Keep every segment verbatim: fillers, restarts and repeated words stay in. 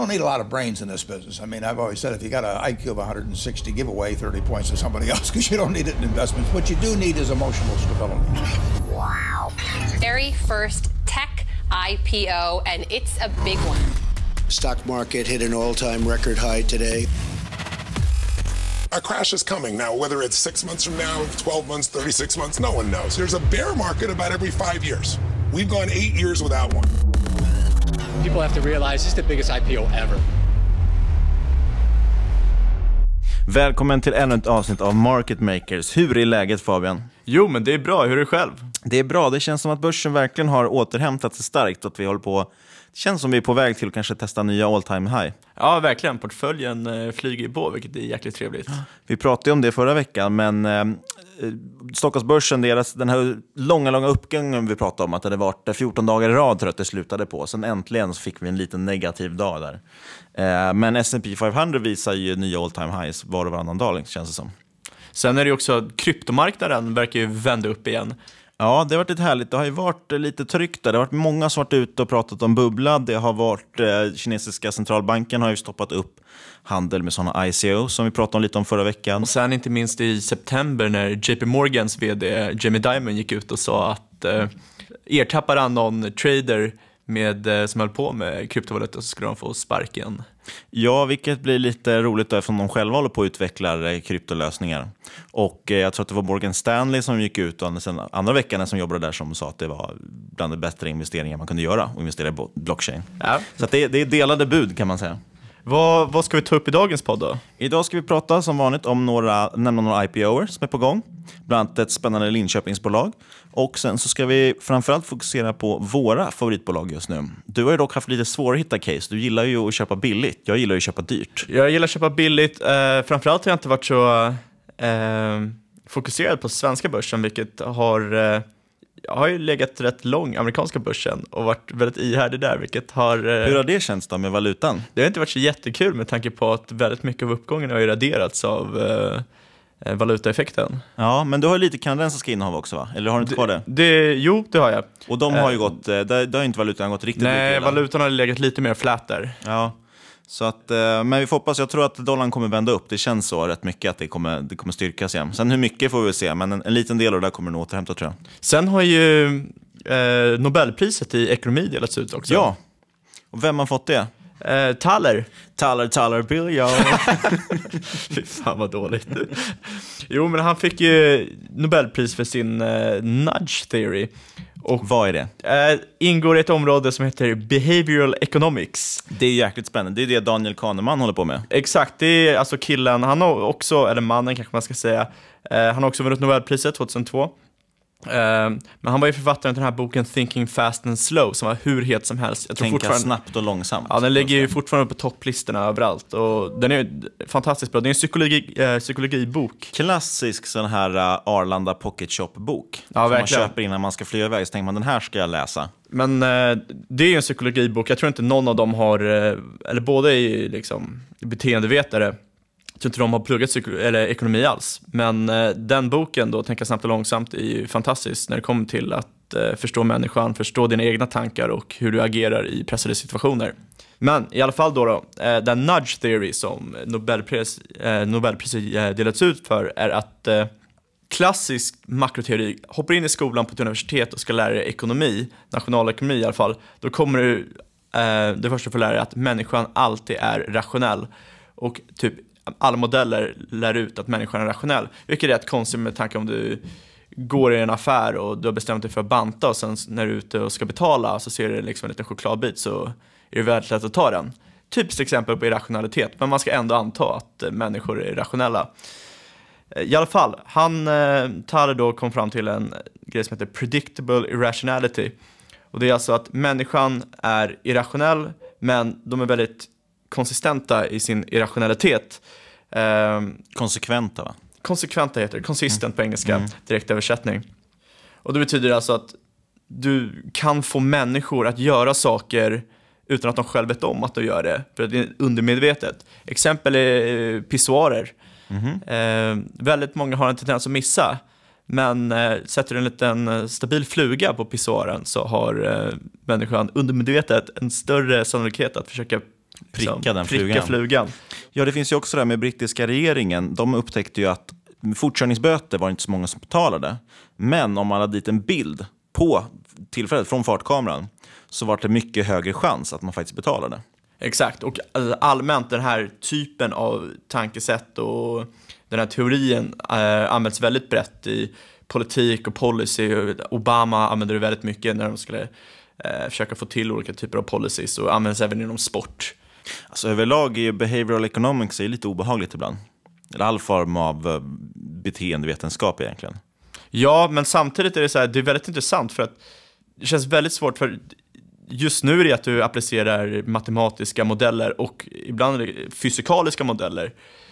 don't need a lot of brains in this business. I mean, I've always said if you got an I Q of one hundred sixty, give away thirty points to somebody else because you don't need it in investments. What you do need is emotional stability. Wow. Very first tech I P O, and it's a big one. Stock market hit an all-time record high today. A crash is coming. Now, whether it's six months from now, twelve months, thirty-six months, no one knows. There's a bear market about every five years. We've gone eight years without one. People have to realize this is the biggest I P O ever. Välkommen till ännu ett avsnitt av Market Makers. Hur är läget, Fabian? Jo, men det är bra. Hur är det själv? Det är bra. Det känns som att börsen verkligen har återhämtat sig starkt. Att vi håller på... Det känns som vi är på väg till att kanske testa nya all time high. Ja, verkligen. Portföljen eh, flyger på, vilket är jäkligt trevligt. Vi pratade om det förra veckan, men eh, Stockholmsbörsen, deras, den här långa, långa uppgången vi pratade om, att det hade varit fjorton dagar i rad tror jag att det slutade på. Sen äntligen så fick vi en liten negativ dag där. Eh, men S and P femhundra visar ju nya all time highs var och varannan dag, känns det som. Sen är det ju också, kryptomarknaden verkar ju vända upp igen. Ja, det har varit lite härligt. Det har ju varit lite tryckt där. Det har varit många som varit ute och pratat om bubbla. Det har varit, eh, kinesiska centralbanken har ju stoppat upp handel med sådana I C O som vi pratade om lite om förra veckan. Och sen inte minst i september när J P Morgans vd Jamie Dimon gick ut och sa att eh, ertappade han någon trader med, eh, som höll på med kryptovalutor så skulle de få sparken. Ja, vilket blir lite roligt då, eftersom de själva håller på att utveckla eh, kryptolösningar. Och eh, jag tror att det var Morgan Stanley som gick ut och sen andra veckan som jobbade där som sa att det var bland de bättre investeringar man kunde göra och investera i blockchain. Ja. Så att det, det är delade bud kan man säga. Vad, vad ska vi ta upp i dagens podd då? Idag ska vi prata som vanligt om några, nämna några I P O:er som är på gång. Bland annat ett spännande Linköpingsbolag. Och sen så ska vi framförallt fokusera på våra favoritbolag just nu. Du har ju dock haft lite svårt att hitta case. Du gillar ju att köpa billigt. Jag gillar ju att köpa dyrt. Jag gillar att köpa billigt. Eh, framförallt har jag inte varit så eh, fokuserad på svenska börsen, vilket har... Eh, Jag har ju legat rätt lång amerikanska börsen och varit väldigt ihärdig där, vilket har... Hur har det känts då med valutan? Det har inte varit så jättekul med tanke på att väldigt mycket av uppgången har ju raderats av eh, valutaeffekten. Ja, men du har ju lite kanadensiska innehav också, va? Eller har du inte kvar det? det? Jo, det har jag. Och de har ju gått... Där, där har inte valutan gått riktigt Nej, mycket. Nej, valutan har legat lite mer flat där. Ja, så att, men vi får hoppas, jag tror att dollarn kommer vända upp. Det känns så rätt mycket att det kommer, det kommer styrkas igen. Sen hur mycket får vi se, men en, en liten del av det där kommer nog återhämta, tror jag. Sen har ju eh, Nobelpriset i ekonomi delats ut också. Ja, och vem har fått det? Eh, Thaler. Thaler, Thaler, Bill, ja. Fy fan vad dåligt. Jo, men han fick ju Nobelpris för sin eh, nudge theory. Och vad är det? Äh, ingår i ett område som heter behavioral economics. Det är jäkligt spännande. Det är det Daniel Kahneman håller på med. Exakt, det är alltså killen. Han har också, eller mannen kanske man ska säga, uh, han har också vunnit Nobelpriset tjugohundratvå. Uh, men han var ju författaren till den här boken Thinking Fast and Slow som var hur het som helst. Jag tror Tänka snabbt och långsamt. Ja, den ligger ju fortfarande på topplistorna överallt och den är fantastiskt bra. Det är en psykologi, uh, psykologibok. Klassisk sån här uh, Arlanda Pocket Shop-bok. Ja, som verkligen. Man köper innan man ska flyga iväg, så tänker man den här ska jag läsa. Men uh, det är ju en psykologibok. Jag tror inte någon av dem har, uh, eller båda är liksom beteendevetare. Jag tror inte de har pluggat psyko- eller ekonomi alls. Men eh, den boken då, Tänka snabbt och långsamt, är ju fantastisk när det kommer till att eh, förstå människan, förstå dina egna tankar och hur du agerar i pressade situationer. Men i alla fall då, då eh, den nudge theory som Nobelpris, eh, Nobelpriset eh, delats ut för är att eh, klassisk makroteori, hoppar in i skolan på ett universitet och ska lära dig ekonomi, nationalekonomi i alla fall, då kommer du eh, det första för att lära dig att människan alltid är rationell och typ alla modeller lär ut att människan är rationell. Vilket är rätt konstigt med tanke om du går i en affär och du har bestämt dig för att banta och sen när du är ute och ska betala så ser du liksom en liten chokladbit så är det väldigt lätt att ta den. Typiskt exempel på irrationalitet, men man ska ändå anta att människor är rationella. I alla fall, han tar då kom fram till en grej som heter predictable irrationality. Och det är alltså att människan är irrationell, men de är väldigt konsistenta i sin irrationalitet. Um, konsekventa va? Konsekventa heter det, consistent mm. på engelska, mm. direktöversättning. Och det betyder alltså att du kan få människor att göra saker utan att de själv vet om att de gör det, för att det är undermedvetet. Exempel är pissoarer. Mm-hmm. Uh, väldigt många har en tendens att missa, men uh, sätter du en liten uh, stabil fluga på pissoaren så har uh, människan undermedvetet en större sannolikhet att försöka Pricka den pricka flugan. flugan. Ja, det finns ju också det här med brittiska regeringen. De upptäckte ju att fortkörningsböter var inte så många som betalade. Men om man hade dit en bild på tillfället från fartkameran så var det mycket högre chans att man faktiskt betalade. Exakt, och allmänt den här typen av tankesätt och den här teorin äh, används väldigt brett i politik och policy. Obama använde det väldigt mycket när de skulle äh, försöka få till olika typer av policies, och används även inom sport. Alltså överlag är behavioral economics är lite obehagligt ibland. Eller all form av uh, beteendevetenskap egentligen. Ja, men samtidigt är det så här, det är väldigt intressant för att det känns väldigt svårt, för just nu är det att du applicerar matematiska modeller och ibland är det fysikaliska modeller.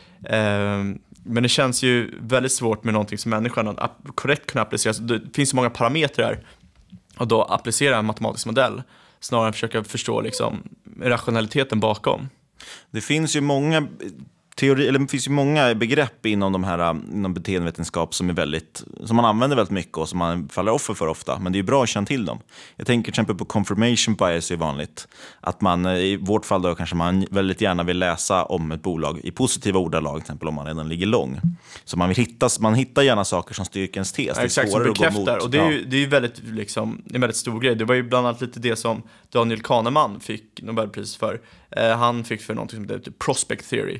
Eh, men det känns ju väldigt svårt med någonting som människan att korrekt kunna applicera. Det finns så många parametrar och då applicera en matematisk modell snarare än försöka förstå liksom rationaliteten bakom. Det finns ju många teori, eller det finns ju många begrepp inom de här inom beteendevetenskap som är väldigt som man använder väldigt mycket och som man faller offer för ofta, men det är ju bra att känna till dem. Jag tänker till exempel på confirmation bias är vanligt. Att man i vårt fall då kanske man väldigt gärna vill läsa om ett bolag i positiva ordalag, till exempel om man redan ligger lång. Så man vill hitta man hittar gärna saker som styrker ens tes. Ja, exakt, som bekräftar, och det är ju det är ju väldigt liksom en väldigt stor grej. Det var ju bland annat lite det som Daniel Kahneman fick Nobelpris för. Eh, han fick för någonting som heter prospect theory.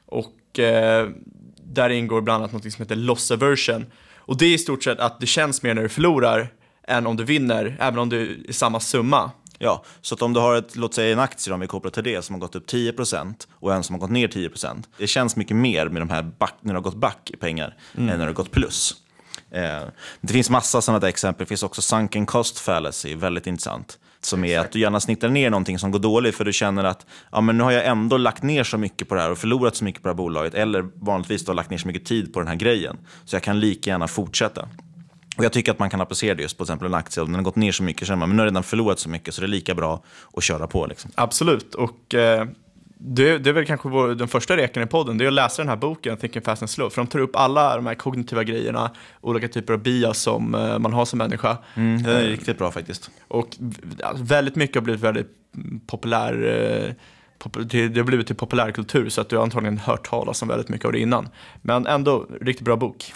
Och eh, där ingår bland annat något som heter loss aversion. Och det är i stort sett att det känns mer när du förlorar än om du vinner, även om du är samma summa. Ja, så att om du har ett, låt säga en aktie om vi kopplar till det som har gått upp tio procent och en som har gått ner tio procent. Det känns mycket mer med de här back, när det har gått back i pengar mm. än när det har gått plus. Eh, det finns massa sådana exempel. Det finns också sunken cost fallacy, väldigt intressant. Som är att du gärna snittar ner någonting som går dåligt för du känner att ja, men nu har jag ändå lagt ner så mycket på det här och förlorat så mycket på det här bolaget, eller vanligtvis då lagt ner så mycket tid på den här grejen så jag kan lika gärna fortsätta. Och jag tycker att man kan applicera det just på exempel en aktie, om den har gått ner så mycket känner man, men nu har jag redan förlorat så mycket så det är lika bra att köra på liksom. Absolut, och eh, det, det är väl kanske vår, den första rekan i podden, det är att läsa den här boken Thinking Fast and Slow, för de tar upp alla de här kognitiva grejerna, olika typer av bias som eh, man har som människa. Mm, det är riktigt bra faktiskt. Och väldigt mycket har blivit väldigt populär, eh, pop- det, det har blivit till populärkultur, så att du har antagligen hört talas om väldigt mycket av det innan. Men ändå, riktigt bra bok.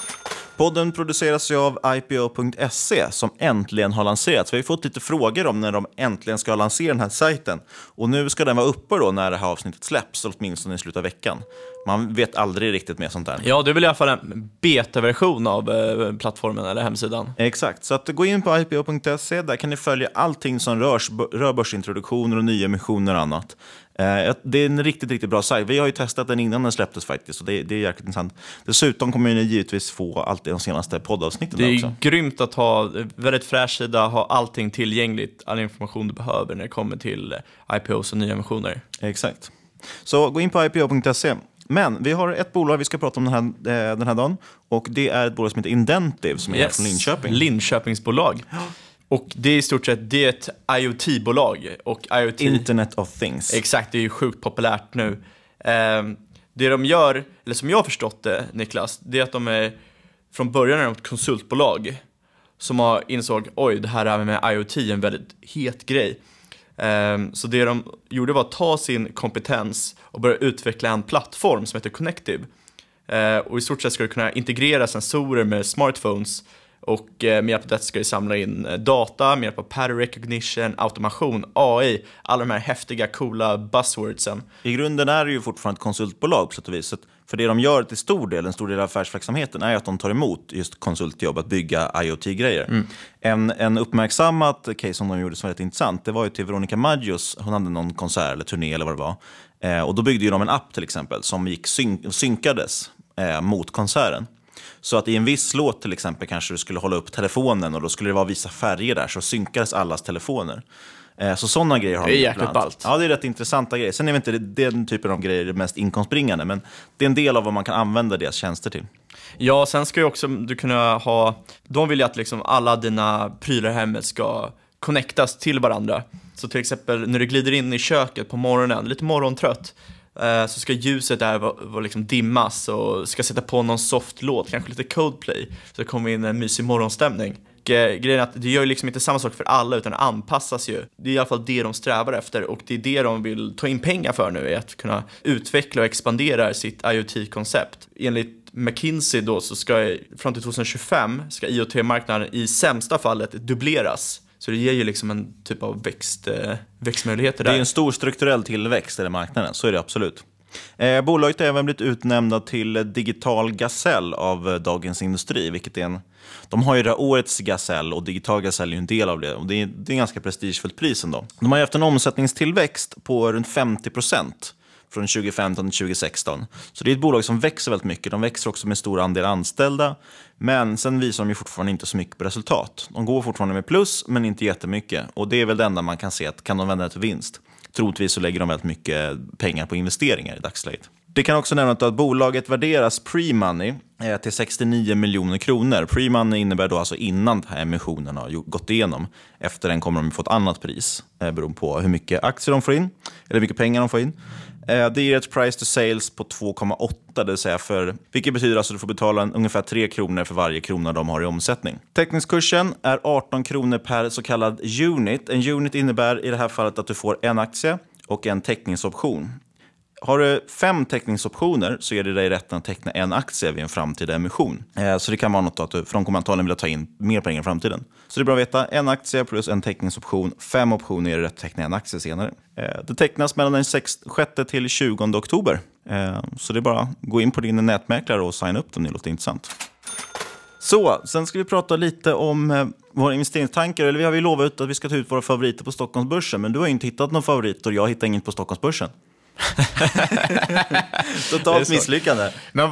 Podden produceras ju av I P O punkt se som äntligen har lanserats. Vi har ju fått lite frågor om när de äntligen ska lansera den här sajten. Och nu ska den vara uppe då när det här avsnittet släpps, åtminstone i slutet av veckan. Man vet aldrig riktigt med sånt där. Ja, det är väl i alla fall en beta-version av eh, plattformen eller hemsidan. Exakt, så att gå in på I P O punkt se, där kan ni följa allting som rörs, rör börsintroduktioner och nya emissioner och annat. Eh, det är en riktigt, riktigt bra sajt. Vi har ju testat den innan den släpptes faktiskt, och det, det är jäkligt intressant. Dessutom kommer ni givetvis få allt de senaste poddavsnitten också. Det är också. Grymt att ha väldigt fräsch sida, ha allting tillgängligt, all information du behöver när det kommer till I P Os och nya emissioner. Exakt. Så gå in på I P O punkt se. Men vi har ett bolag vi ska prata om den här, den här dagen, och det är ett bolag som heter Indentiv som är yes. från Linköping. Linköpingsbolag. Ja. Och det är i stort sett det är ett IoT-bolag. Och IoT, Internet of Things. Exakt, det är ju sjukt populärt nu. Eh, det de gör, eller som jag har förstått det, Niklas, det är att de är från början är de ett konsultbolag som har insåg, oj, det här med IoT är en väldigt het grej. Så det de gjorde var att ta sin kompetens och börja utveckla en plattform som heter Connective. Och i stort sett ska det kunna integrera sensorer med smartphones, och med hjälp av det ska det samla in data med hjälp av pattern recognition, automation, A I, alla de här häftiga, coola buzzwordsen. I grunden är det ju fortfarande ett konsultbolag på sätt och vis. För det de gör till stor del, en stor del av affärsverksamheten, är att de tar emot just konsultjobb att bygga IoT-grejer. Mm. En, en uppmärksammat case som de gjorde som var rätt intressant, det var ju till Veronica Maggios, hon hade någon konsert eller turné eller vad det var. Eh, och då byggde ju de en app till exempel som gick syn- synkades eh, mot konserten. Så att i en viss låt till exempel kanske du skulle hålla upp telefonen och då skulle det vara vissa färger där, så synkades allas telefoner. Så sådana grejer har det är jäkligt ballt. Ja, det är rätt intressanta grejer. Sen är inte den typen av grejer det mest inkomstbringande, men det är en del av vad man kan använda deras tjänster till. Ja, sen ska ju också du kunna ha, de vill ju att liksom alla dina prylar i hemmet ska connectas till varandra. Så till exempel när du glider in i köket på morgonen, lite morgontrött, så ska ljuset där vara, vara liksom dimmas och ska sätta på någon soft låt, kanske lite Coldplay, så det kommer in en mysig morgonstämning. Och eh, grejen är att det gör ju liksom inte samma sak för alla, utan det anpassas ju. Det är i alla fall det de strävar efter, och det är det de vill ta in pengar för nu, är att kunna utveckla och expandera sitt IoT-koncept. Enligt McKinsey då så ska fram till tjugo tjugofem ska I O T-marknaden i sämsta fallet dubbleras. Så det ger ju liksom en typ av växt, eh, växtmöjligheter där. Det är en stor strukturell tillväxt i den marknaden, så är det absolut. Eh, bolaget har även blivit utnämnda till Digital Gazelle av Dagens Industri, vilket är en... De har ju det här årets Gazelle, och Digital Gazelle är ju en del av det. Och det är, det är en ganska prestigefullt pris ändå. De har ju haft en omsättningstillväxt på runt femtio procent från tjugo femton till tjugo sexton. Så det är ett bolag som växer väldigt mycket. De växer också med stor andel anställda. Men sen visar de ju fortfarande inte så mycket på resultat. De går fortfarande med plus, men inte jättemycket. Och det är väl det enda man kan se, att kan de vända det till vinst? Troligtvis så lägger de väldigt mycket pengar på investeringar i dagsläget. Det kan också nämnas att bolaget värderas pre-money till sextionio miljoner kronor. Pre-money innebär då alltså innan den här emissionen har gått igenom. Efter den kommer de få ett annat pris, beroende på hur mycket aktier de får in, eller hur mycket pengar de får in. Det ger ett price to sales på två komma åtta, det vill säga för, vilket betyder alltså att du får betala en, ungefär tre kronor för varje krona de har i omsättning. Teckningskursen är arton kronor per så kallad unit. En unit innebär i det här fallet att du får en aktie och en teckningsoption. Har du fem teckningsoptioner så är det dig rätten att teckna en aktie vid en framtida emission. Eh, så det kan vara något att du, för de kommer antagligen vilja ta in mer pengar i framtiden. Så det är bra att veta, en aktie plus en teckningsoption, fem optioner är det rätt att teckna en aktie senare. Eh, det tecknas mellan den sjätte till tjugonde oktober. Eh, så det är bara att gå in på din nätmäklare och signa upp om det låter intressant. Så, sen ska vi prata lite om eh, våra investeringstankar. Eller vi har ju lovat att vi ska ta ut våra favoriter på Stockholmsbörsen, men du har inte hittat någon favorit och jag hittar inget på Stockholmsbörsen. Totalt misslyckande. Men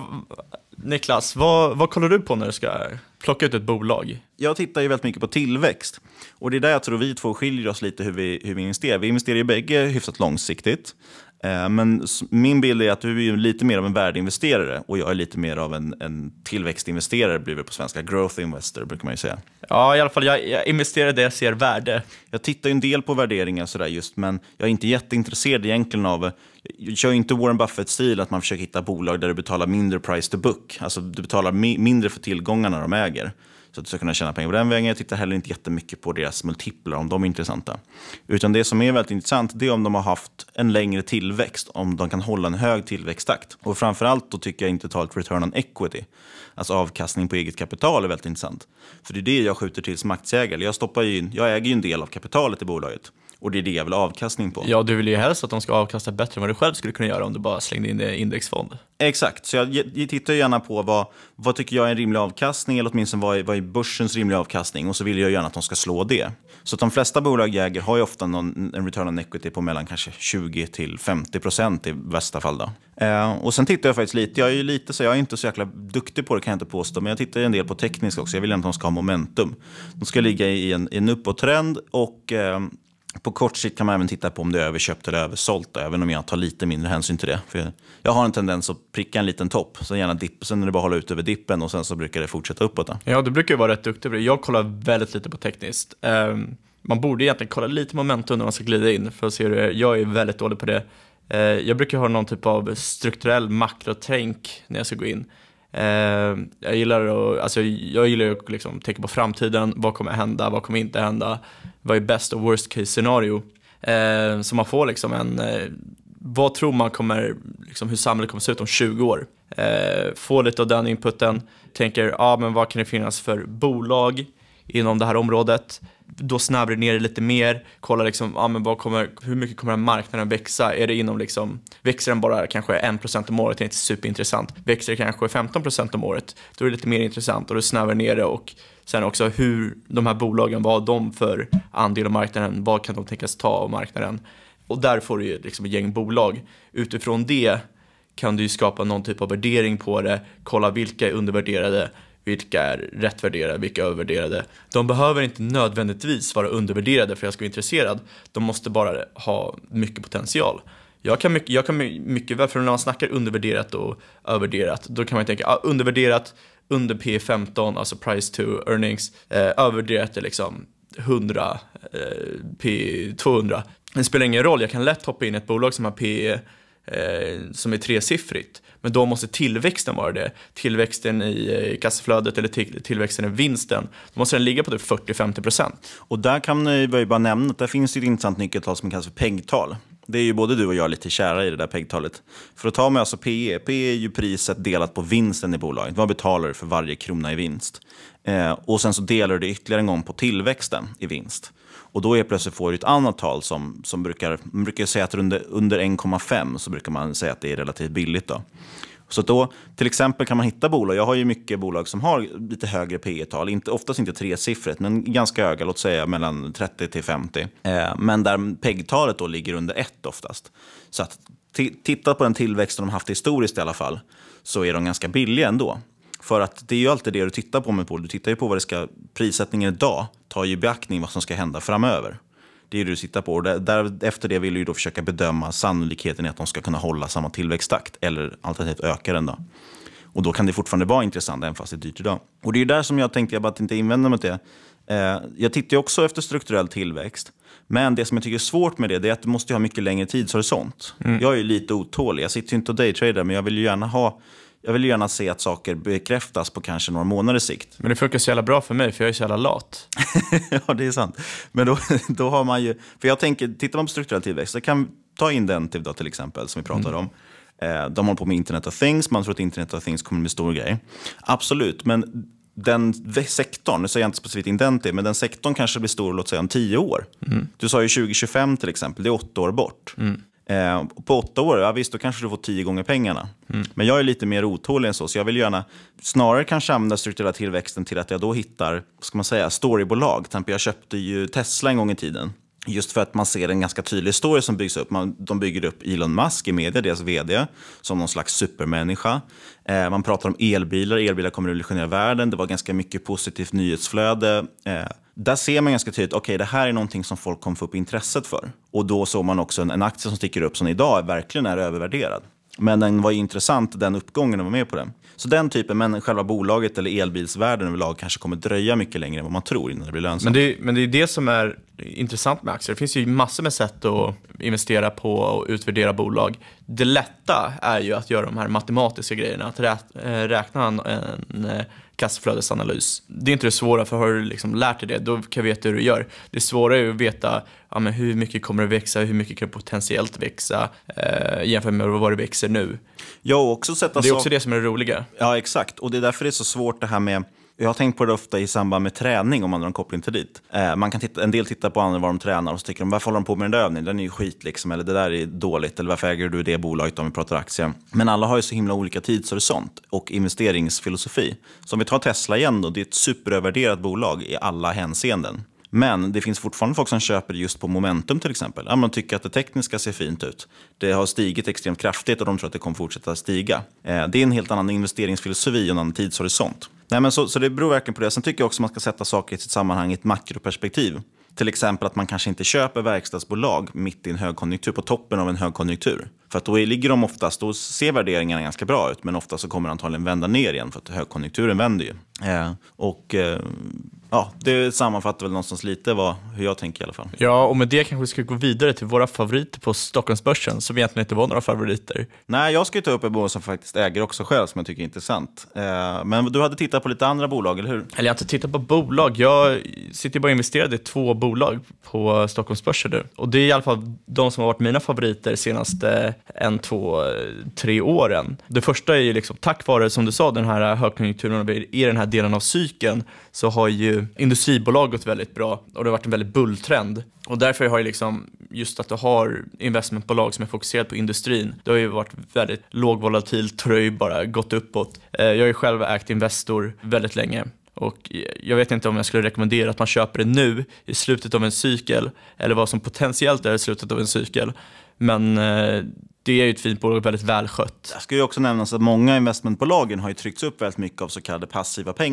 Niklas, vad, vad kollar du på när du ska plocka ut ett bolag? Jag tittar ju väldigt mycket på tillväxt. Och det är där jag tror vi två skiljer oss lite hur vi, hur vi investerar. Vi investerar ju bägge hyfsat långsiktigt. Men min bild är att du är lite mer av en värdeinvesterare och jag är lite mer av en, en tillväxtinvesterare, blir det på svenska. Growth investor brukar man ju säga. Ja, i alla fall jag, jag investerar där jag ser värde. Jag tittar ju en del på värderingar sådär just, men jag är inte jätteintresserad egentligen av... Jag kör inte Warren Buffett-stil att man försöker hitta bolag där du betalar mindre price to book. Alltså du betalar mi- mindre för tillgångarna de äger. Så att du ska kunna tjäna pengar på den vägen. Jag tittar heller inte jättemycket på deras multiplar, om de är intressanta. Utan det som är väldigt intressant, det är om de har haft en längre tillväxt. Om de kan hålla en hög tillväxttakt. Och framförallt då tycker jag inte totalt return on equity. Alltså avkastning på eget kapital är väldigt intressant. För det är det jag skjuter till som aktieägare. Jag, stoppar ju in, jag äger ju en del av kapitalet i bolaget. Och det är det jag vill ha avkastning på. Ja, du vill ju helst att de ska avkasta bättre än vad du själv skulle kunna göra om du bara slängde in det i indexfond. Exakt, så jag, jag tittar gärna på vad, vad tycker jag är en rimlig avkastning, eller åtminstone vad är, vad är börsens rimliga avkastning, och så vill jag gärna att de ska slå det. Så att de flesta bolag jag äger har ju ofta någon, en return on equity på mellan kanske tjugo till femtio procent i värsta fall då. Eh, och sen tittar jag faktiskt lite, jag är ju lite så jag är inte så jäkla duktig på det, kan jag inte påstå, men jag tittar en del på tekniskt också. Jag vill att de ska ha momentum. De ska ligga i en, i en uppåttrend och eh, på kort sikt kan man även titta på om det är överköpt eller översålt, även om jag tar lite mindre hänsyn till det. För jag har en tendens att pricka en liten topp, så gärna dipp, sen är det bara hålla ut över dippen och sen så brukar det fortsätta uppåt. Då. Ja, du brukar ju vara rätt duktig på det. Jag kollar väldigt lite på tekniskt. Um, man borde egentligen kolla lite momentum när man ska glida in för att se hur det är. Jag är väldigt dålig på det. Uh, jag brukar ha någon typ av strukturell makrotänk när jag ska gå in. Uh, jag gillar att, alltså, jag gillar att liksom tänka på framtiden. Vad kommer hända? Vad kommer inte hända? Vad är best och worst case scenario? Uh, så man får liksom en... Uh, vad tror man kommer, liksom, hur samhället kommer se ut om tjugo år? Uh, få lite av den inputen. Tänker, ja ah, men vad kan det finnas för bolag inom det här området? Då snabbar ner det lite mer. Kolla liksom, ah, men vad kommer, hur mycket kommer den marknaden växa? Är det inom liksom, växer den bara kanske en procent om året? Det är inte superintressant. Växer det kanske femton procent om året? Då är det lite mer intressant och då snabbar ner det. Och sen också hur de här bolagen, vad har de för andel av marknaden? Vad kan de tänkas ta av marknaden? Och där får du ju liksom ett gäng bolag. Utifrån det kan du ju skapa någon typ av värdering på det. Kolla vilka är undervärderade, vilka är rättvärderade, vilka är övervärderade. De behöver inte nödvändigtvis vara undervärderade för att jag ska vara intresserad. De måste bara ha mycket potential. Jag kan mycket, jag kan mycket väl, för när man snackar undervärderat och övervärderat, då kan man tänka, ah, undervärderat under P femton, alltså price to earnings, eh, övervärderat är liksom hundra, eh, P tvåhundra. Det spelar ingen roll, jag kan lätt hoppa in i ett bolag som har P eh, som är tresiffrigt. Men då måste tillväxten vara det. Tillväxten i eh, kassaflödet eller till, tillväxten i vinsten. Då måste den ligga på typ fyrtio till femtio procent. Och där kan vi bara nämna att det finns ett intressant nyckeltal som kallas för P E G-tal. Det är ju både du och jag lite kära i det där P E G-talet. För att ta med alltså P E. P E är ju priset delat på vinsten i bolaget. Vad betalar du för varje krona i vinst? Eh, och sen så delar du det ytterligare en gång på tillväxten i vinst. Och då är plötsligt får du ett annat tal som, som brukar, man brukar säga att under, under en komma fem så brukar man säga att det är relativt billigt då. Så då, till exempel kan man hitta bolag, jag har ju mycket bolag som har lite högre P E-tal, inte, oftast inte tresiffrigt men ganska höga, låt säga mellan trettio till femtio. Eh, men där P E G-talet då ligger under ett oftast. Så att t- titta på den tillväxten de haft historiskt i alla fall, så är de ganska billiga ändå. För att det är ju alltid det du tittar på med bolag, du tittar ju på vad det ska, prissättningen idag tar ju beaktning vad som ska hända framöver. Det är det du tittar på. Och där, efter det vill du då försöka bedöma sannolikheten i att de ska kunna hålla samma tillväxttakt eller alternativt öka den då. Och då kan det fortfarande vara intressant även fast det är dyrt idag. Och det är ju där som jag tänkte, jag bara inte invända mot det. Eh, jag tittar ju också efter strukturell tillväxt. Men det som jag tycker är svårt med det, det är att du måste ha mycket längre tidshorisont. Mm. Jag är ju lite otålig. Jag sitter ju inte och daytrader, men jag vill ju gärna ha... Jag vill gärna se att saker bekräftas på kanske några månaders sikt. Men det funkar så jävla bra för mig, för jag är så jävla lat. Ja, det är sant. Men då, då har man ju... För jag tänker, tittar man på strukturell tillväxt, så kan ta Indentiv då till exempel, som vi pratade mm. om. De håller på med Internet of Things, man tror att Internet of Things kommer bli stor grej. Absolut, men den sektorn, nu säger jag inte specifikt Indentiv, men den sektorn kanske blir stor, låt säga om tio år. Mm. Du sa ju tjugo tjugofem till exempel, det är åtta år bort. Mm. Eh, på åtta år, ja visst, då kanske du får tio gånger pengarna. Mm. Men jag är lite mer otålig än så, så jag vill gärna snarare kanske använda strukturella tillväxten till att jag då hittar, vad ska man säga, storybolag. Till exempel jag köpte ju Tesla en gång i tiden. Just för att man ser en ganska tydlig story som byggs upp. Man, de bygger upp Elon Musk i media, deras vd, som någon slags supermänniska. Eh, man pratar om elbilar, elbilar kommer att revolutionera världen. Det var ganska mycket positivt nyhetsflöde. Eh, där ser man ganska tydligt, okej, okay, det här är någonting som folk kommer få upp intresset för. Och då såg man också en, en aktie som sticker upp som idag verkligen är övervärderad. Men den var ju intressant, den uppgången var med på den. Så den typen, men själva bolaget eller elbilsvärlden överlag kanske kommer dröja mycket längre än vad man tror innan det blir lönsamt. Men det, men det är det som är intressant med aktier. Det finns ju massor med sätt att investera på och utvärdera bolag. Det lätta är ju att göra de här matematiska grejerna, att räkna en, en kassaflödesanalys. Det är inte det svåra, för har du liksom lärt dig det, då kan du veta hur du gör. Det svåra är att veta ja, men hur mycket kommer det växa, hur mycket kan det potentiellt växa eh, jämfört med vad det växer nu. Jag också sätta det är också så... det som är det roliga. Ja, exakt. Och det är därför det är så svårt det här med... Jag har tänkt på det ofta i samband med träning, om man har en koppling till dit. Eh, man kan titta, en del tittar på andra vad de tränar och så tycker de, varför håller de på med den där övningen? Den är ju skit liksom, eller det där är dåligt, eller varför äger du det bolaget om vi pratar aktier? Men alla har ju så himla olika tidshorisont och investeringsfilosofi. Så om vi tar Tesla igen då, det är ett superövervärderat bolag i alla hänseenden. Men det finns fortfarande folk som köper just på momentum till exempel. Ja, man tycker att det tekniska ser fint ut. Det har stigit extremt kraftigt och de tror att det kommer fortsätta stiga. Eh, det är en helt annan investeringsfilosofi och en annan tidshorisont. Nej, men så, så det beror verkligen på det. Sen tycker jag också att man ska sätta saker i sitt sammanhang i ett makroperspektiv. Till exempel att man kanske inte köper verkstadsbolag mitt i en högkonjunktur, på toppen av en högkonjunktur. För att då ligger de oftast, då ser värderingarna ganska bra ut, men ofta så kommer de antagligen vända ner igen för att högkonjunkturen vänder ju. Eh, och eh, ja, det sammanfattar väl någonstans lite vad, hur jag tänker i alla fall. Ja, och med det kanske vi ska gå vidare till våra favoriter på Stockholmsbörsen, som egentligen inte var några favoriter. Nej, jag ska ju ta upp ett bolag som faktiskt äger också själv, som jag tycker är intressant. Eh, men du hade tittat på lite andra bolag, eller hur? Eller jag har inte tittat på bolag. Jag sitter bara och investerade i två bolag på Stockholmsbörsen nu. Och det är i alla fall de som har varit mina favoriter senaste en, två, tre åren. Det första är ju liksom, tack vare, som du sa, den här högkonjunkturen i den här delen av cykeln, så har ju industribolag gått väldigt bra och det har varit en väldigt bulltrend. Och därför har ju liksom, just att du har investmentbolag som är fokuserat på industrin, det har ju varit väldigt lågvolatilt, tröj, bara gått uppåt. Jag har ju själv ägt Investor väldigt länge. Och jag vet inte om jag skulle rekommendera att man köper det nu i slutet av en cykel, eller vad som potentiellt är i slutet av en cykel. Men det är ju ett fint bolag, väldigt välskött. Jag ska ju också nämna att många investmentbolagen har ju tryckts upp väldigt mycket av så kallade passiva pengar.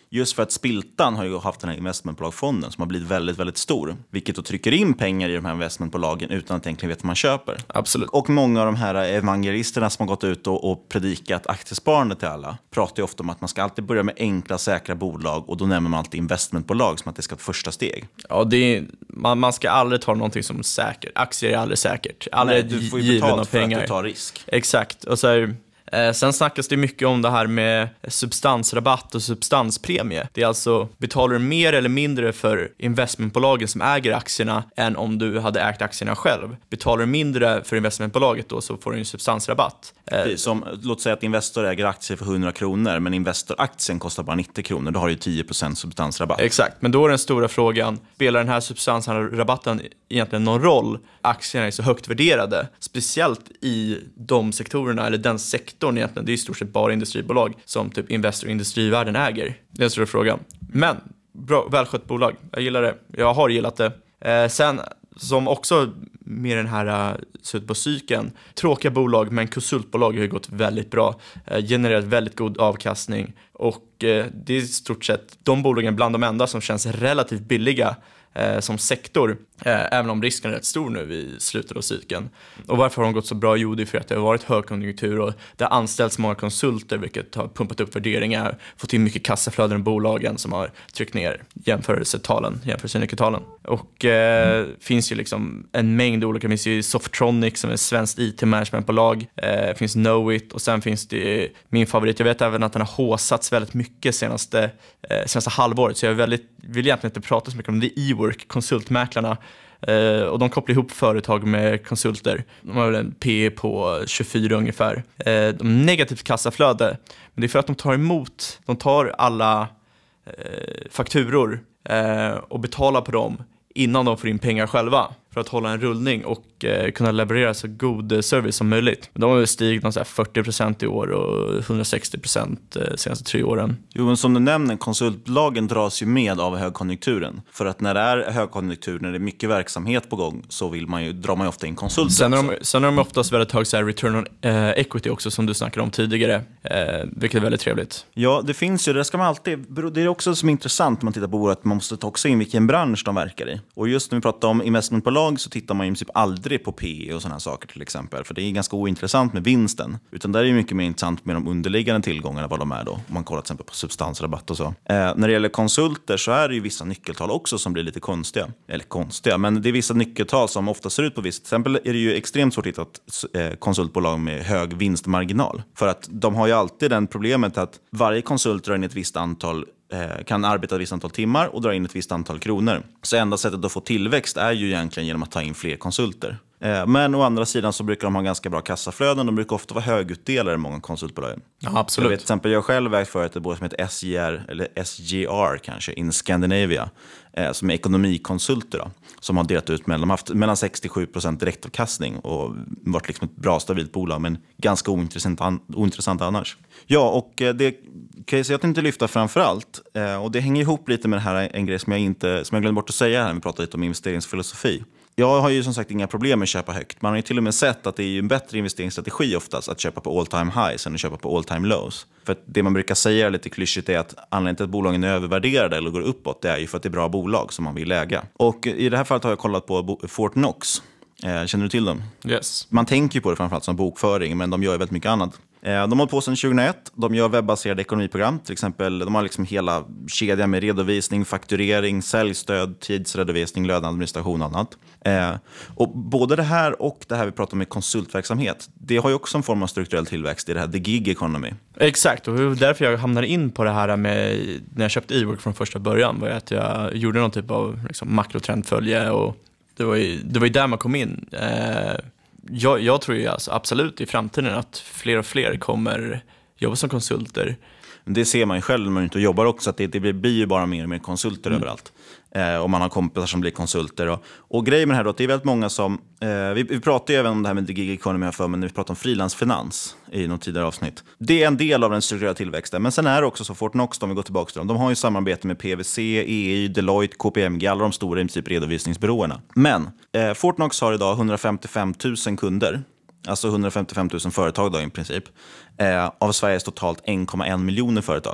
Just för att Spiltan har ju haft den här investmentbolagfonden som har blivit väldigt, väldigt stor. Vilket då trycker in pengar i de här investmentbolagen utan att egentligen veta vad man köper. Absolut. Och många av de här evangelisterna som har gått ut och, och predikat aktiesparande till alla pratar ju ofta om att man ska alltid börja med enkla, säkra bolag och då nämner man alltid investmentbolag som att det ska vara ett första steg. Ja, det är, man, man ska aldrig ta någonting som är säkert. Aktier är aldrig säkert. Aldrig Nej, du får ju betalt för pengar. att du tar risk. Exakt. Och så här, eh, sen snackas det mycket om det här med substansrabatt och substanspremie. Det är alltså, betalar du mer eller mindre för investmentbolagen som äger aktierna än om du hade ägt aktierna själv. Betalar du mindre för investmentbolaget då så får du en substansrabatt. Eh, Som, låt säga att Investor äger aktier för hundra kronor men Investor-aktien kostar bara nittio kronor. Då har du ju tio procent substansrabatt. Exakt, men då är den stora frågan, spelar den här substansrabatten egentligen någon roll? Aktierna är så högt värderade, speciellt i de sektorerna, eller den sektorn egentligen, det är i stort sett bara industribolag som typ Investor och industrivärden äger. Det är den stora frågan. Men, bra, välskött bolag, jag gillar det, jag har gillat det. Eh, sen, som också med den här uh, sut på psyken, tråkiga bolag, men konsultbolag har ju gått väldigt bra, uh, genererat väldigt god avkastning och uh, det är i stort sett de bolagen bland de enda som känns relativt billiga uh, som sektor, uh, även om risken är rätt stor nu i slutet av cykeln. Och varför har de gått så bra? Jo, det är för att det har varit högkonjunktur och det har anställts många konsulter, vilket har pumpat upp värderingar, fått in mycket kassaflöden i bolagen som har tryckt ner jämförelsetalen, jämförelsenyckeltalen. Och eh, finns ju liksom en mängd olika, det finns ju Softronic som är ett svenskt I T-managementbolag, eh, finns Knowit och sen finns det min favorit, jag vet även att den har håsats väldigt mycket senaste, eh, senaste halvåret, så jag väldigt, vill egentligen inte prata så mycket om det, E-work, konsultmäklarna. Uh, och de kopplar ihop företag med konsulter. De har väl en P E på tjugofyra ungefär. Uh, de har negativt kassaflöde. Men det är för att de tar emot, de tar alla uh, fakturor uh, och betalar på dem innan de får in pengar själva, för att hålla en rullning och eh, kunna leverera så god service som möjligt. De har stigit någon så här fyrtio procent i år och hundrasextio procent eh, senaste tre åren. Jo, men som du nämner, konsultbolagen dras ju med av högkonjunkturen. För att när det är högkonjunktur, när det är mycket verksamhet på gång, så vill man ju, drar man ju ofta in konsulter. Sen har de, sen har de oftast väldigt hög så här, return on eh, equity också, som du snackade om tidigare, eh, vilket är väldigt trevligt. Ja, det finns ju, det ska man alltid, det är också som är intressant när man tittar på att man måste ta också in vilken bransch de verkar i. Och just när vi pratar om investmentbolag så tittar man ju typ aldrig på P E och sådana här saker till exempel. För det är ganska ointressant med vinsten. Utan där är det mycket mer intressant med de underliggande tillgångarna, vad de är då. Om man kollar till exempel på substansrabatt och så. Eh, när det gäller konsulter så är det ju vissa nyckeltal också som blir lite konstiga. Eller konstiga, men det är vissa nyckeltal som ofta ser ut på visst. Till exempel är det ju extremt svårt att hitta ett eh, konsultbolag med hög vinstmarginal. För att de har ju alltid den problemet att varje konsult drar in ett visst antal kan arbeta ett visst antal timmar och dra in ett visst antal kronor. Så enda sättet att få tillväxt är ju egentligen genom att ta in fler konsulter. Men å andra sidan så brukar de ha ganska bra kassaflöden. De brukar ofta vara högutdelare, många konsultbolag. Ja, absolut. Jag vet till exempel, jag själv ägt företag både som heter S J R eller S G R kanske, in Scandinavia, som är ekonomikonsulter då, som har delat ut mellan, de har haft mellan sex till sju procent direktavkastning och varit liksom ett bra stabilt bolag, men ganska ointressant, ointressant annars. Ja, och det kan jag inte lyfta framför allt, och det hänger ihop lite med det här, en grej som jag, inte, som jag glömde bort att säga här när vi pratade lite om investeringsfilosofi. Jag har ju som sagt inga problem med att köpa högt. Man har ju till och med sett att det är ju en bättre investeringsstrategi oftast att köpa på all time highs än att köpa på all time lows. För att det man brukar säga lite klyschigt är att anledningen till att bolagen är övervärderade eller går uppåt, det är ju för att det är bra bolag som man vill äga. Och i det här fallet har jag kollat på Fortnox. Eh, känner du till dem? Yes. Man tänker ju på det framförallt som bokföring, men de gör ju väldigt mycket annat. De har hållit på sedan tjugohundraett. De gör webbaserade ekonomiprogram. Till exempel, de har liksom hela kedjan med redovisning, fakturering, säljstöd, tidsredovisning, löneadministration och annat. Eh, och både det här och det här vi pratar om med konsultverksamhet, det har ju också en form av strukturell tillväxt i det här the gig economy. Exakt, och det var därför jag hamnade in på det här med, när jag köpte E-work från första början, var att jag gjorde någon typ av liksom, makrotrendfölje, och det var ju, det var ju där man kom in. Eh, Jag, jag tror ju alltså absolut i framtiden att fler och fler kommer jobba som konsulter. Det ser man ju själv när man inte jobbar också, att det, det blir ju bara mer och mer konsulter mm. överallt. Eh, och man har kompisar som blir konsulter. Och, och grejen med det här då, att det är väldigt många som, eh, vi, vi pratar ju även om det här med the gig economy här för, men när vi pratar om frilansfinans i något tidigare avsnitt. Det är en del av den strukturella tillväxten, men sen är det också så Fortnox, om vi går tillbaka till dem, de har ju samarbete med P W C, E Y, Deloitte, K P M G, alla de stora i princip redovisningsbyråerna. Men eh, Fortnox har idag hundrafemtiofem tusen kunder. Alltså hundrafemtiofem tusen företag då i princip, eh, av Sveriges totalt en komma en miljoner företag.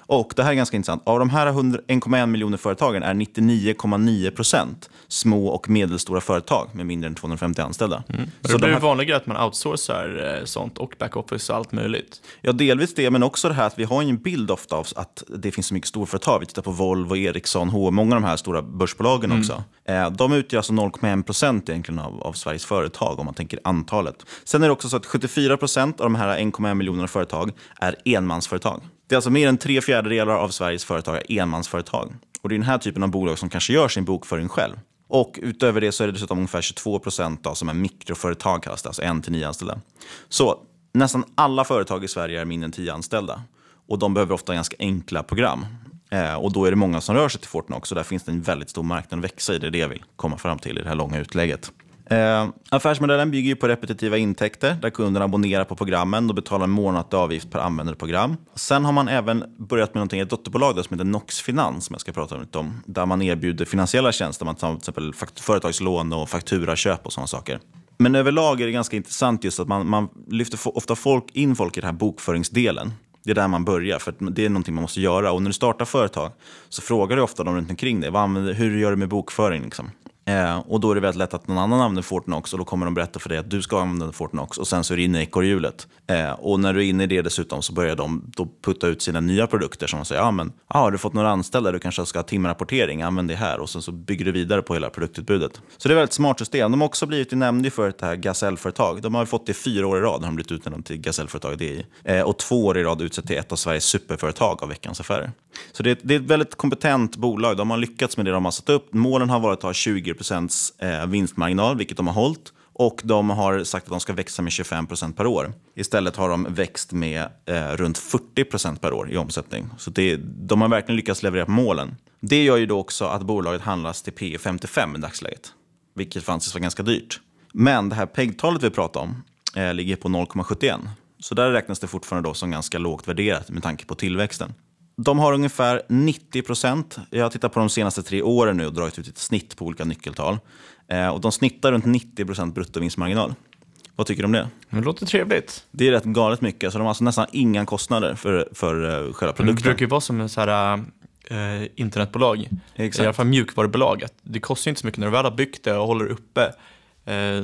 Och det här är ganska intressant. Av de här en komma en miljoner företagen är nittionio komma nio procent små och medelstora företag med mindre än tvåhundrafemtio anställda. Mm. Så det blir de ju här... vanligare att man outsourcar sånt och backoffice och allt möjligt. Ja, delvis det, men också det här att vi har en bild ofta av att det finns så mycket storföretag. Vi tittar på Volvo, Ericsson, H och M, många av de här stora börsbolagen mm. också. De utgör alltså noll komma en procent egentligen av, av Sveriges företag om man tänker antalet. Sen är det också så att sjuttiofyra procent av de här en komma en miljoner företag är enmansföretag. Det är alltså mer än tre fjärdedelar av Sveriges företag är enmansföretag. Och det är den här typen av bolag som kanske gör sin bokföring själv. Och utöver det så är det dessutom ungefär tjugotvå procent då, som är mikroföretag, kallas det, alltså en till nio anställda. Så nästan alla företag i Sverige är mindre än tio anställda. Och de behöver ofta ganska enkla program. Eh, och då är det många som rör sig till Fortnox. Så där finns det en väldigt stor marknad att växa i. Det är det jag vill komma fram till i det här långa utlägget. Eh, affärsmodellen bygger ju på repetitiva intäkter där kunderna abonnerar på programmen och betalar en månatlig avgift per användare program. Sen har man även börjat med någonting, ett dotterbolag där som heter Nox Finans, som jag ska prata lite om, där man erbjuder finansiella tjänster, man tar till exempel företagslån och fakturaköp och sådana saker. Men överlag är det ganska intressant just att man, man lyfter ofta folk, in folk i den här bokföringsdelen. Det är där man börjar, för det är någonting man måste göra. Och när du startar företag så frågar du ofta dem runt omkring dig, vad använder, hur gör du med bokföring liksom? Eh, och då är det väldigt lätt att någon annan använder Fortnox och då kommer de berätta för dig att du ska använda Fortnox och sen så är du inne i ekorrhjulet. Eh, och när du är inne i det dessutom så börjar de då putta ut sina nya produkter som man säger, ja men ah, har du fått några anställda, du kanske ska ha timrapportering, använd det här och sen så bygger du vidare på hela produktutbudet. Så det är ett väldigt smart system. De har också blivit nämnda för ett här Gazelle-företag. De har fått det fyra år i rad, har de blivit utnämnda till Gazelle-företag D I. Eh, och två år i rad utsett till ett av Sveriges superföretag av Veckans Affärer. Så det är, det är ett väldigt kompetent bolag. De har lyckats med det de har satt upp. Målen har varit att ha tjugo procent eh, vinstmarginal, vilket de har hållit. Och de har sagt att de ska växa med tjugofem procent per år. Istället har de växt med eh, runt fyrtio procent per år i omsättning. Så det, de har verkligen lyckats leverera på målen. Det gör ju då också att bolaget handlas till P E femtiofem i dagsläget. Vilket fanns var ganska dyrt. Men det här P E G-talet vi pratar om eh, ligger på noll komma sjuttioett. Så där räknas det fortfarande då som ganska lågt värderat med tanke på tillväxten. De har ungefär nittio procent. Jag har tittat på de senaste tre åren nu och dragit ut ett snitt på olika nyckeltal. Eh, och de snittar runt nittio procent bruttovinstmarginal. Vad tycker du om det? Det låter trevligt. Det är rätt galet mycket. Så de har alltså nästan inga kostnader för, för uh, själva produkten. Det brukar ju vara som en så här, uh, internetbolag. Exakt. I alla fall mjukvarubolag. Det kostar inte så mycket när du väl har byggt det och håller uppe. Uh,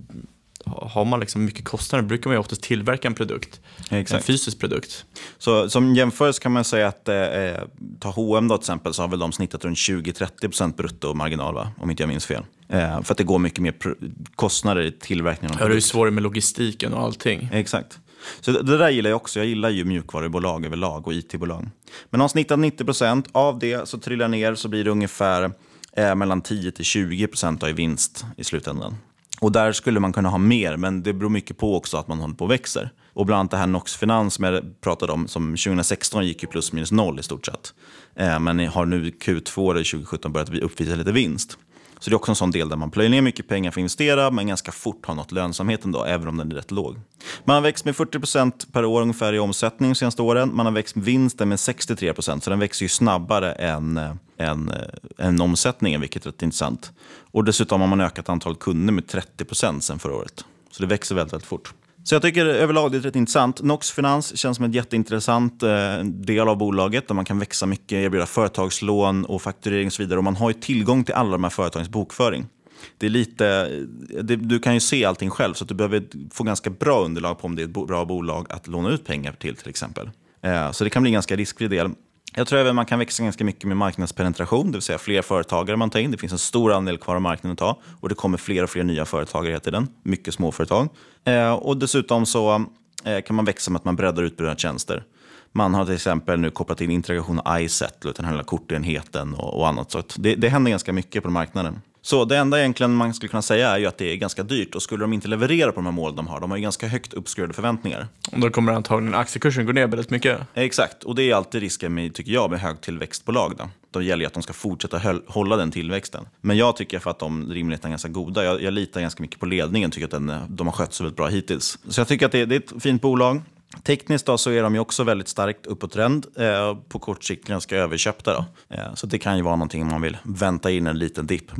har man liksom mycket kostnader brukar man ju oftast tillverka en produkt. Exakt. En fysisk produkt. Så som jämförelse kan man säga att eh, ta H och M då till exempel, så har väl de snittat runt tjugo till trettio procent bruttomarginal, va? Om inte jag minns fel. Eh, för att det går mycket mer pr- kostnader i tillverkningen. Ja, det är ju svårare med logistiken och allting. Exakt. Så det, det där gillar jag också. Jag gillar ju mjukvarubolag överlag och I T-bolag. Men de snittar nittio procent. Av det så trillar ner så blir det ungefär eh, mellan tio till tjugo procent i vinst i slutändan. Och där skulle man kunna ha mer, men det beror mycket på också att man håller på och växer. Och bland annat det här Nox Finans som jag pratade om, som tjugohundrasexton gick ju plus minus noll i stort sett. Eh, men har nu Q två tjugosjutton börjat uppvisa lite vinst. Så det är också en sån del där man plöjer ner mycket pengar för att investera, men ganska fort har nått lönsamheten då, även om den är rätt låg. Man har växt med fyrtio procent per år ungefär i omsättning de senaste åren. Man har växt med vinsten med sextiotre procent, så den växer ju snabbare än, än, än omsättningen, vilket är rätt intressant. Och dessutom har man ökat antalet kunder med trettio procent sedan förra året. Så det växer väldigt, väldigt fort. Så jag tycker överlag det är rätt intressant. Nox Finans känns som en jätteintressant eh, del av bolaget där man kan växa mycket, erbjuda företagslån och fakturering och så vidare. Och man har ju tillgång till alla de här företagens bokföring. Det är lite, det, du kan ju se allting själv, så att du behöver få ganska bra underlag på om det är ett bra bolag att låna ut pengar till till exempel. Eh, så det kan bli en ganska riskfri del. Jag tror även man kan växa ganska mycket med marknadspenetration, det vill säga fler företagare man tar in. Det finns en stor andel kvar av marknaden att ta och det kommer fler och fler nya företagare hela tiden. Mycket småföretag. Eh, och dessutom så eh, kan man växa med att man breddar utbudet av tjänster. Man har till exempel nu kopplat in integration av iSettle, den här lilla kortenheten och, och annat. Så det, det händer ganska mycket på marknaden. Så det enda egentligen man skulle kunna säga är ju att det är ganska dyrt. Och skulle de inte leverera på de här målen de har, de har ju ganska högt uppskruvade förväntningar. Och då kommer antagligen aktiekursen gå ner väldigt mycket. Exakt, och det är alltid risken med, tycker jag, med högtillväxtbolag. Då. Då gäller det att de ska fortsätta höll, hålla den tillväxten. Men jag tycker för att de rimligheten är ganska goda. Jag, jag litar ganska mycket på ledningen, tycker att den, de har skött sig väldigt bra hittills. Så jag tycker att det, det är ett fint bolag. Tekniskt då så är de ju också väldigt starkt uppåtrend, eh, på kort sikt ganska överköpta då. Eh, så det kan ju vara någonting om man vill vänta in en liten dipp, men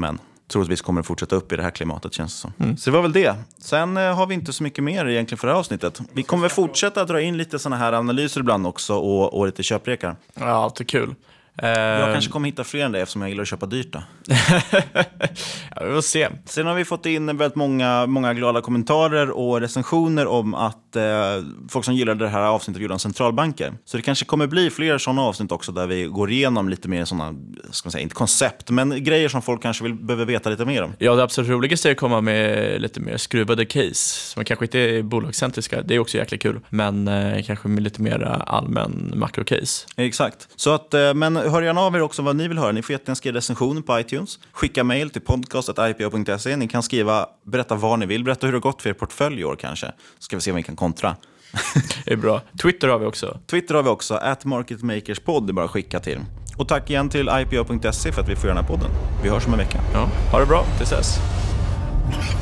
troligtvis kommer att fortsätta upp i det här klimatet, känns det som. Mm. Så det var väl det. Sen eh, har vi inte så mycket mer egentligen för det här avsnittet. Vi kommer fortsätta att dra in lite såna här analyser ibland också och, och lite köprekar. Ja, alltid kul. Jag kanske kommer hitta fler än det eftersom jag gillar att köpa dyrt då. Ja, vi får se. Sen har vi fått in väldigt många, många glada kommentarer och recensioner om att eh, folk som gillar det här avsnittet gjorde om centralbanker. Så det kanske kommer bli fler sådana avsnitt också där vi går igenom lite mer sådana, ska man säga, inte koncept, men grejer som folk kanske vill, behöver veta lite mer om. Ja, det absolut roligaste är att komma med lite mer skruvade case som kanske inte är bolagscentriska. Det är också jäkligt kul, men eh, kanske med lite mer allmän makrocase. Exakt. Så att, eh, men hör gärna av er också vad ni vill höra. Ni får jättegärna skriva recensioner på iTunes. Skicka mejl till podcast at i p o punkt se. Ni kan skriva, berätta vad ni vill. Berätta hur det har gått för er portfölj i år kanske. Ska vi se om vi kan kontra. Det är bra. Twitter har vi också. Twitter har vi också. at marketmakerspod, det är bara att skicka till. Och tack igen till i p o punkt se för att vi får göra den här podden. Vi hörs om en vecka. Ja, ha det bra. Tills dess.